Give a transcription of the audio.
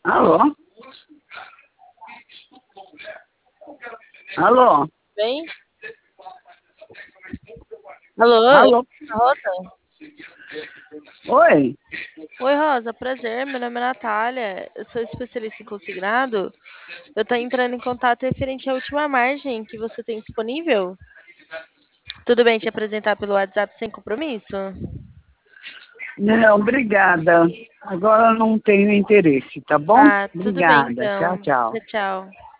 Alô? Alô? Bem? Alô? Alô? Rosa? Oi? Oi, Rosa, prazer. Meu nome é Natália. Eu sou especialista em consignado. Eu estou entrando em contato referente à última margem que você tem disponível. Tudo bem te apresentar pelo WhatsApp sem compromisso? Não, obrigada. Agora eu não tenho interesse, tá bom? Ah, tudo bem Obrigada. Tchau, então. tchau. Tchau, tchau.